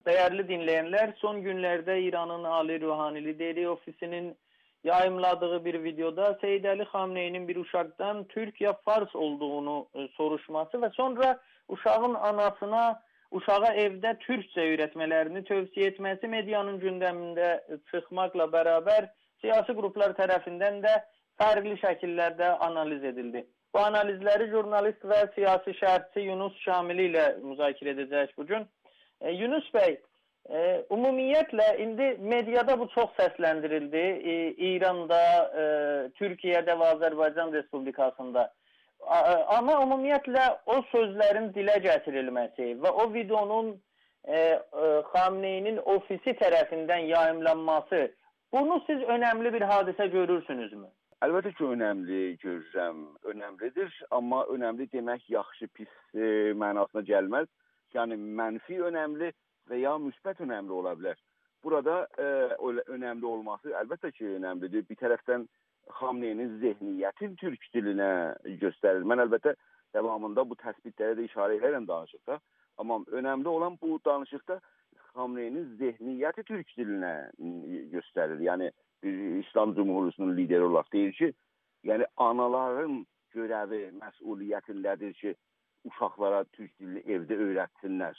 Değerli dinleyenler, son günlerde İran'ın Ali Ruhani Lideri Ofisi'nin yayımladığı bir videoda Seyyid Ali Xamneyi'nin bir uşaktan Türk ya Fars olduğunu soruşması ve sonra uşağın anasına uşağa evde Türkçe öğretmelerini tövsiye etmesi medyanın gündeminde çıkmakla beraber siyasi gruplar tarafından da farklı şekillerde analiz edildi. Bu analizleri jurnalist ve siyasi şerhçi Yunus Şamili ile müzakere edeceğiz bugün. Yunus Bey, ümumiyyətlə indi mediada bu çox səsləndirildi. İranda, Türkiyədə və Azərbaycan Respublikasında. Amma ümumiyyətlə o sözlərin dilə gətirilməsi və o videonun Xamneyinin ofisi tərəfindən yayımlanması, bunu siz önəmli bir hadisə görürsünüzmü? Əlbəttə ki, önəmli görürəm, önəmlidir. Amma önəmli demək yaxşı, pis mənasına gəlməz. Yəni mənfi önəmli və ya müsbət önəmli ola bilər. Burada önəmli olması əlbəttə ki, önəmlidir. Bir tərəfdən Xamneyinin zehniyyətin türk dilinə göstərir. Mən əlbəttə devamında bu təsbitlərə də işarə edirəm danışıqda. Amma önəmli olan bu danışıqda Xamneyinin zehniyyəti türk dilinə göstərir. Yəni İslam Cumhuriyeti'nin lideri olaraq deyir ki, yəni anaların görəvi, məsuliyyətindədir ki, uşaqlara türk dilini evdə öyrətsinlər.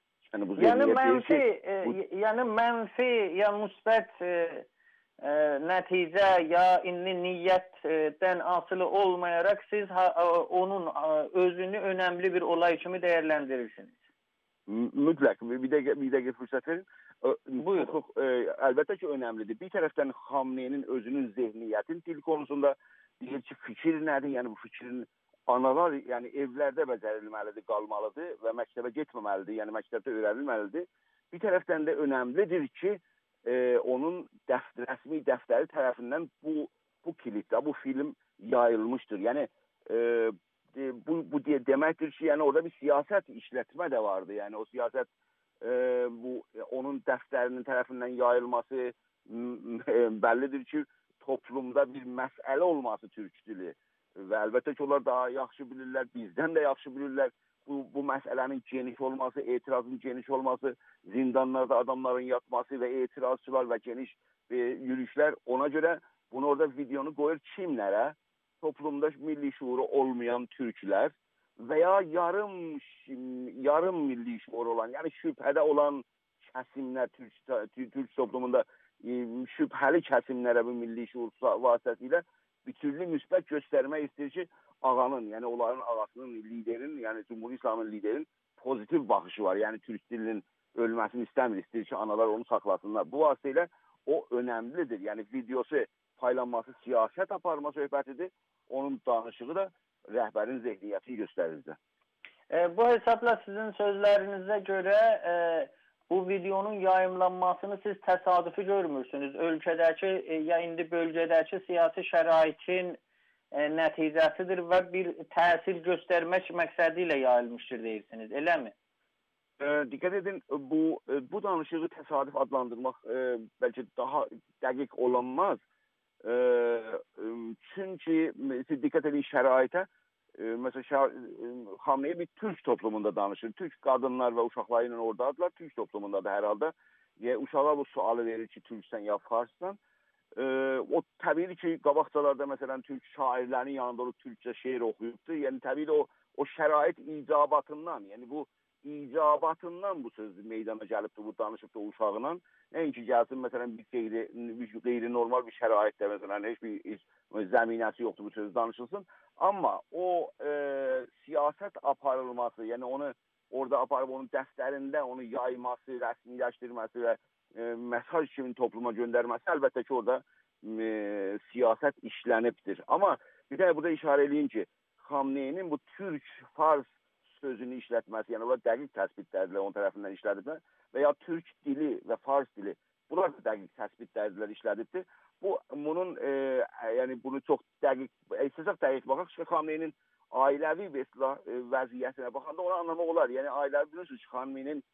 Yəni mənfi ya müsbət nəticə ya niyyətdən asılı olmayaraq siz onun özünü önəmli bir olay kimi dəyərləndirirsiniz. Mütləq. Bir dəqiqə fürsət verin. Buyurun. Əlbəttə ki, önəmlidir. Bir tərəfdən Xamneyinin özünün zehniyyətin dil konusunda deyir ki, fikir nədir? Yəni bu fikrin analar, yəni evlərdə becərilməlidir, qalmalıdır və məktəbə getməməlidir, yəni məktəbdə öyrənilməlidir. Bir tərəfdən də önəmlidir ki, onun rəsmi dəftəri tərəfindən bu klipdə, bu film yayılmışdır. Yəni bu deməkdir ki, yəni orada bir siyasət işlətmə də vardı. Yəni o siyasət onun dəftərinin tərəfindən yayılması bəllidir ki, toplumda bir məsələ olması türk dili. Və əlbəttə ki, onlar daha yaxşı bilirlər, bizdən də yaxşı bilirlər. Bu məsələnin geniş olması, etirazın geniş olması, zindanlarda adamların yatması və etirazçılar və geniş yürüyüşlər. Ona görə bunu orada videonu qoyur kimlərə? Toplumda milli şuuru olmayan türklər və ya yarım milli şuuru olan, yəni şübhədə olan kəsimlər, türk toplumunda şübhəli kəsimlərə bu milli şuur vasitəsilə bir türlü müsbət göstərmək istəyir ki, ağanın, yəni onların ağasının, liderin, yəni Cumhuriyet İslamın liderin pozitiv baxışı var. Yəni türk dilinin ölməsini istəmir, istəyir ki, analar onu saxlasınlar. Bu vasitələ o önəmlidir. Yəni videosu paylanması, siyasət aparma söhbətidir. Onun danışığı da rəhbərin zehniyyətini göstərir. Bu hesabla sizin sözlərinizə görə bu videonun yayımlanmasını siz təsadüfi görmürsünüz. Ölkədəki ya indi bölgədəki siyasi şəraitin nəticəsidir və bir təsir göstərmək məqsədi ilə yayılmışdır deyirsiniz, eləmi? Dikkat edin, bu danışığı təsadüf adlandırmaq bəlkə daha dəqiq olanmaz. Çünki dikkat edin şəraitə. Mesela Xamneyi bir Türk toplumunda danışır. Türk kadınlar ve uşaqlarıyla oradadılar. Türk toplumunda da herhalde. Uşaqlar bu sualı verir ki, Türksən ya Farssan. O təbii ki, qabaqcalarda mesela Türk şairlərin yanında o Türkçe şeir oxuyubdu. Yani təbii o şərait icabatından, yani bu icabatından bu söz meydana gəlibdi, bu danışıbdı o uşağıyla. Nəinki gəlsin, məsələn, bir qeyri-normal bir şəraitdə, məsələn, heç bir zəminəsi yoxdur bu söz danışılsın. Amma o siyasət aparılması, yəni onu orada aparıb onun dəftərində onu yayması, rəsmiləşdirməsi və mesaj kimi topluma göndərməsi, əlbəttə ki, orada siyasət işlənibdir. Amma bir də burada işarə edeyim ki, Xamneyinin bu Türk-Fars sözünü işlətməsi, yəni onlar dəqiq təsbitlərlə onun tərəfindən işlədiblər və ya Türk dili və Fars dili, bunlar da dəqiq təsbitlərlə işlədibdir. Bunun, yəni bunu çox dəqiq, dəqiq baxaq ki, Xamneyinin ailəvi vəziyyətinə baxanda onu anlamaq olar. Yəni ailəvi bilirsiniz ki, Xamneyinin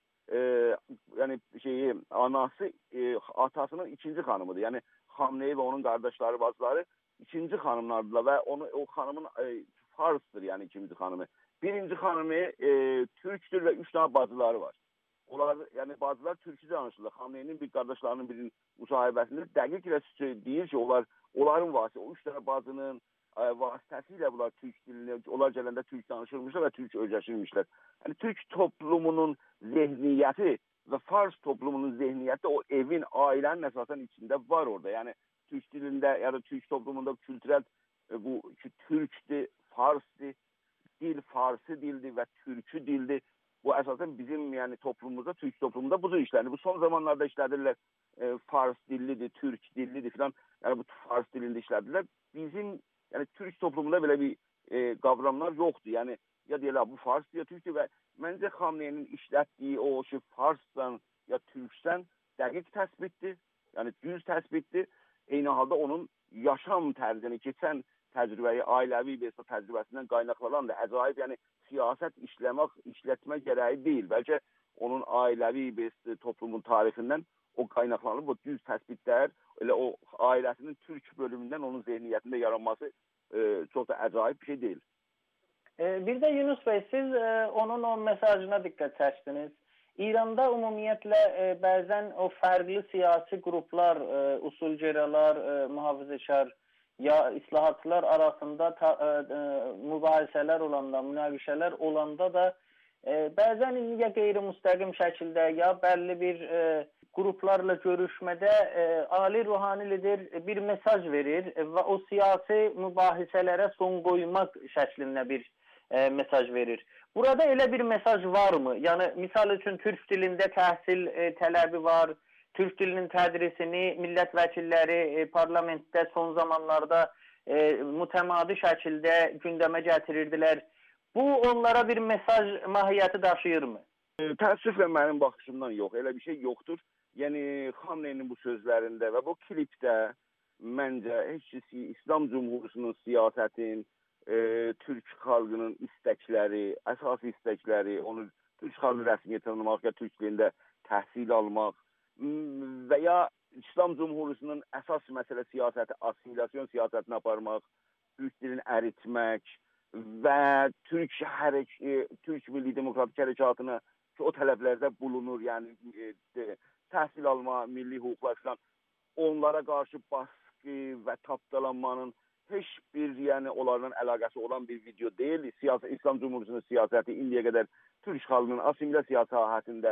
yəni anası atasının ikinci xanımıdır. Yəni Xamneyi və onun qardaşları, bacıları ikinci xanımlardılar və o xanımın Farsdır, yəni ikinci xanımı. Birinci xanımı Türkdür və 3 tane bacıları var. onlar, yəni bacılar türkçə danışırlar. Xamneyinin bir qardaşlarının birinin müsahibəsində dəqiq deyir ki, onların vasitəsilə, o 3 dənə bacının vasitəsilə bunlar türk dilini, onlar gələndə türk danışırmışlar və türk öyrəşirmişlər. Yəni türk toplumunun zehniyyəti və fars toplumunun zehniyyəti o evin, ailənin əsasən içində var orada. Yəni türk dilində ya da türk toplumunda kültürel bu türkdür, farsdır, dil farsı dildir və türkü dildir. Bu əsasən bizim yəni toplumumuzda, türk toplumunda budur işlənir. Bu son zamanlarda işlədirlər, fars dillidir, türk dillidir filan. Yəni bu fars dilində işlədirlər. Bizim yəni türk toplumunda belə bir qavramlar yoxdur. Yəni ya deyirlər bu farsdır ya türkdür və məncə Xamneyinin işlətdiyi o ki farssan ya türksən dəqiq təsbitdir. Yəni düz təsbitdir. Eyni halda onun yaşam tərzini, keçən təcrübəyi, ailəvi bir təcrübəsindən qaynaqlanan da əcaib, yəni siyasət işlətmək gərəyi deyil. Bəlkə onun ailəvi bir toplumun tarixindən o qaynaqlanıb, o düz təsbitlər, elə o ailəsinin türk bölümündən onun zehniyyətində yaranması çox da əcaib bir şey deyil. Bir de Yunus Bey, siz onun o mesajına dikkat çəktiniz. İranda ümumiyyətlə bəzən o fərqli siyasi qruplar, usulgeralar, mühafizəkar ya islahatçılar arasında mübahisələr olanda, münaqişələr olanda da bəzən ya qeyri-müstəqim şəkildə ya bəlli bir qruplarla görüşmədə Ali Ruhani lider bir mesaj verir və o siyasi mübahisələrə son qoymaq şəklində bir mesaj verir. Burada elə bir mesaj varmı? Yəni misal üçün türk dilində təhsil tələbi var. Türk dilinin tədrisini millət vəkilləri parlamentdə son zamanlarda mütəmadi şəkildə gündəmə gətirirdilər. Bu onlara bir mesaj mahiyyəti daşıyırmı? Təəssüflə mənim baxışımdan yox. Elə bir şey yoxdur. Yəni Xamneyinin bu sözlərində və bu klipdə məncə heç İslam Cumhuriyetinin siyasətin, Türk xalqının istəkləri, əsas istəkləri, onu Türk xalqı rəsmiyyət tanımaq ya Türk dilində təhsil almaq və ya İslam Cumhuriyetinin əsas məsələ siyasəti, assimilyasyon siyasətini aparmaq, Türk dilini əritmək və Türk Milli Demokratik Hərəkatına ki, o tələblərdə bulunur, yəni təhsil alma, milli hüquqlar falan, onlara qarşı baskı və tapdalanmanın heç bir yəni onlarla əlaqəsi olan bir video deyil. İslam Cumhuriyetinin siyasəti indiyə qədər Türk xalqının assimilyasiya sahəsində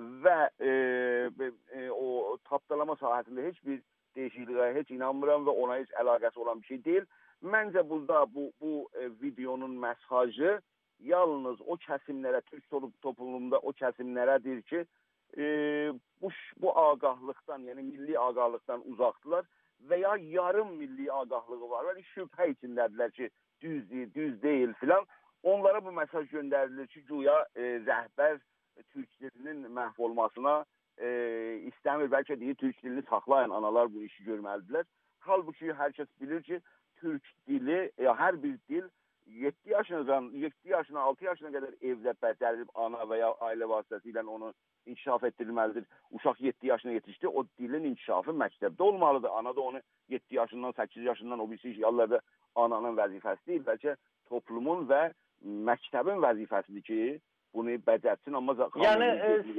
və o tapdalama sahəsində heç bir dəyişikliyə heç inanmıram və ona heç əlaqəsi olan bir şey deyil. Məncə burada bu videonun mesajı yalnız o kəsimlərə, Türk toplumunda o kəsimlərədir ki, bu ağahlıqdan, yəni milli ağahlıqdan uzaqdılar və ya yarım milli ağahlığı var. Yəni şübhə içindədirlər ki, düz deyil filan. Onlara bu mesaj göndərilir ki, güya rəhbər Türk dilinin məhv olmasına istəmir. Bəlkə deyir, Türk dilini saxlayan analar bu işi görməlidirlər. Halbuki hər kəs bilir ki, Türk dili, hər bir dil 7 yaşına, 6 yaşına qədər evdə bəcərilib ana və ya ailə vasitəsilə onu inkişaf etdirilməlidir. Uşaq 7 yaşına yetişdi, o dilin inkişafı məktəbdə olmalıdır. Ana da onu 7 yaşından, 8 yaşından o birisi yerlərdə ananın vəzifəsi deyil. Bəlkə toplumun və məktəbin vəzifəsidir ki, bunu bəcərsin. Amma yəni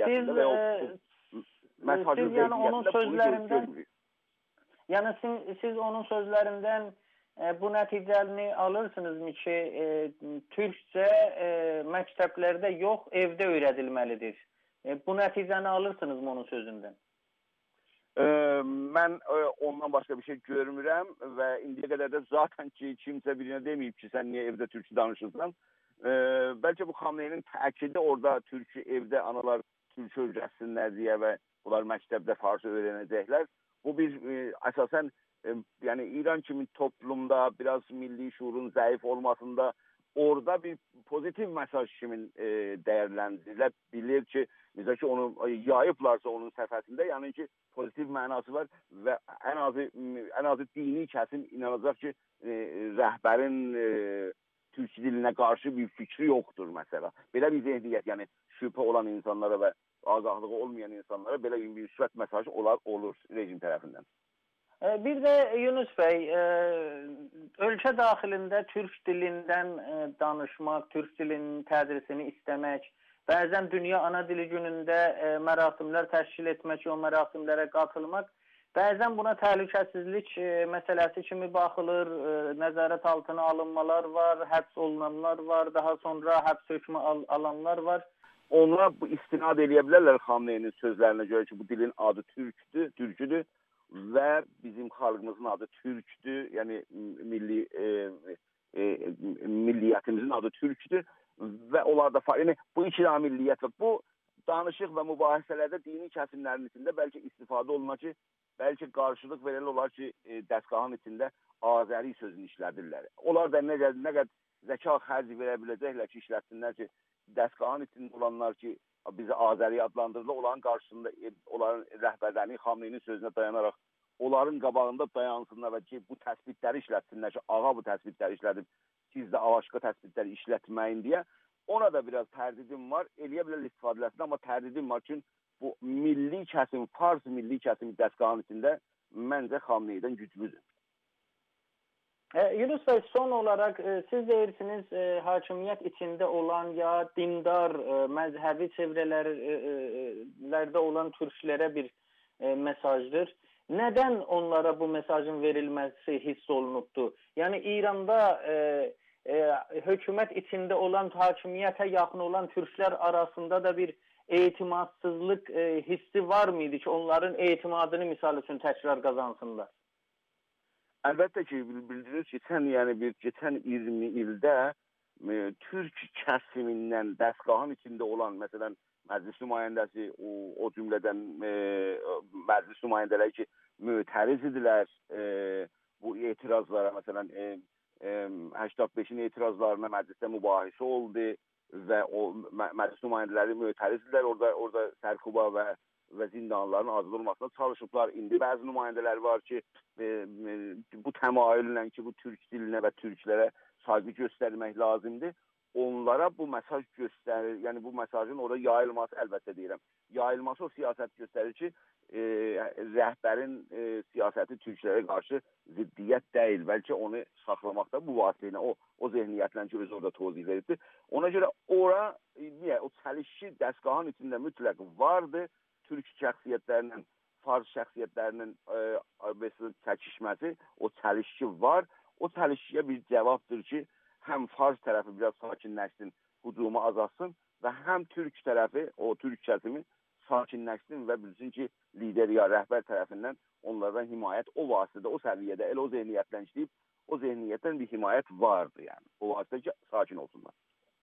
siz onun sözlərindən bu nəticəni alırsınızmı ki, türkcə məktəblərdə yox, evdə öyrədilməlidir. Bu nəticəni alırsınızmı onun sözündən? Mən ondan başqa bir şey görmürəm və indiyə qədər də zaten ki, kimsə birinə deməyib ki, sən niyə evdə türkçə danışırsan. Bəlkə bu Xamneyinin təkidi orada türkçə evdə analar türkçə öyrətsinlər deyə və bunlar məktəbdə farsça öyrənəcəklər. Bu bir əsasən yəni İran kimi toplumda biraz milli şuurun zəif olmasında orada bir pozitiv mesaj kimi dəyərləndirilir. Bilir ki, mesela ki onu yayıblarsa onun səfəsində, yəni ki pozitiv mənası var və ən azı dini kəsim inanacaq ki, rəhbərin Türk dilinə qarşı bir fikri yoxdur məsələ. Belə bir zehniyyət, yəni şübhə olan insanlara və ağahlığı olmayan insanlara belə bir müsbət mesajı olur rejim tərəfindən. Bir də Yunus bəy, ölkə daxilində türk dilindən danışmaq, türk dilinin tədrisini istəmək bəzən Dünya Ana Dili günündə mərasimlər təşkil etmək, o mərasimlərə qatılmaq, bəzən buna təhlükəsizlik məsələsi kimi baxılır, nəzarət altına alınmalar var, həbs olunanlar var, daha sonra həbs hökmü alanlar var. Onlar bu istinad edə bilərlər Xamneyinin sözlərinə görə ki, bu dilin adı türküdür və bizim xalqımızın adı türkdür, yəni milliyyətimizin adı türkdür və onlar da yəni bu iki dənə milliyyət və bu danışıq və mübahisələrdə dini kəsimlərin içində bəlkə istifadə olunur ki, bəlkə qarşılıq verəli olar ki, dəstgahın içində Azəri sözünü işlədirlər. Onlar da nə qədər zəka xərci verə biləcəklər ki, işlətsinlər ki, dəstgahın içində olanlar ki, bizi Azəri adlandırırlar, onların qarşısında onların rəhbərlərinin Xamneyinin sözünə dayanaraq onların qabağında dayansınlar və ki, bu təsbitləri işlətsinlər ki, ağa bu təsbitləri işlədib, siz də başqa təsbitləri işlətməyin deyə. Ona da biraz tərdidim var, eləyə bilər istifadələsinə, amma tərdidim var ki, bu milli kəsim, Fars milli kəsim dəstgahın içində məncə Xamneydən güclüdür. Yunus Bey, son olarak siz deyirsiniz hakimiyet içinde olan ya dindar mezhebi çevrelerde olan Türklere bir mesajdır. Neden onlara bu mesajın verilmesi hiss olunubdu? Yani İran'da hükümet içinde olan, hakimiyete yakın olan Türkler arasında da bir eğtimadsızlık hissi var mıydı ki onların etimadını misal için tekrar kazansınlar? Əlbəttə ki, bildirirsiniz ki, keçən 20 ildə Türk kəsimindən dəstgahın içində olan, məsələn, məclis nümayəndəsi, o cümlədən məclis nümayəndələri ki, mütəriz idilər bu etirazlara, məsələn, 85-in etirazlarına məclisdə mübahisə oldu və o məclis nümayəndələri mütəriz idilər, orada sərkuba və zindanların azad olmasına çalışıblar. İndi bəzi nümayəndələr var ki, bu təmayüllə ki, bu türk dilinə və türklərə saygı göstərmək lazımdır. Onlara bu mesaj göstərir, yəni bu mesajın orada yayılması, əlbəttə deyirəm, yayılması o siyasət göstərir ki, rəhbərin siyasəti türklərə qarşı ziddiyyət deyil, bəlkə onu saxlamaqda bu vasitə ilə, o zehniyyətlə ki, özü orada tozih veribdir. Ona görə ora, o çəlişki dəstgahın içində mütləq vardı. Türk şəxsiyyətlərinin, Fars şəxsiyyətlərinin çəkişməsi, o çəlişki var. O çəlişkiyə bir cavabdır ki, həm Fars tərəfi biraz sakinləşsin, hücumu azalsın və həm Türk tərəfi, o Türk kəsimi sakinləşsin və bilsin ki, lider ya rəhbər tərəfindən onlardan himayət o vasitədə, o səviyyədə, elə o zehniyyətlə işləyib, o zehniyyətdən bir himayət vardı yəni. O vasitə ki, sakin olsunlar.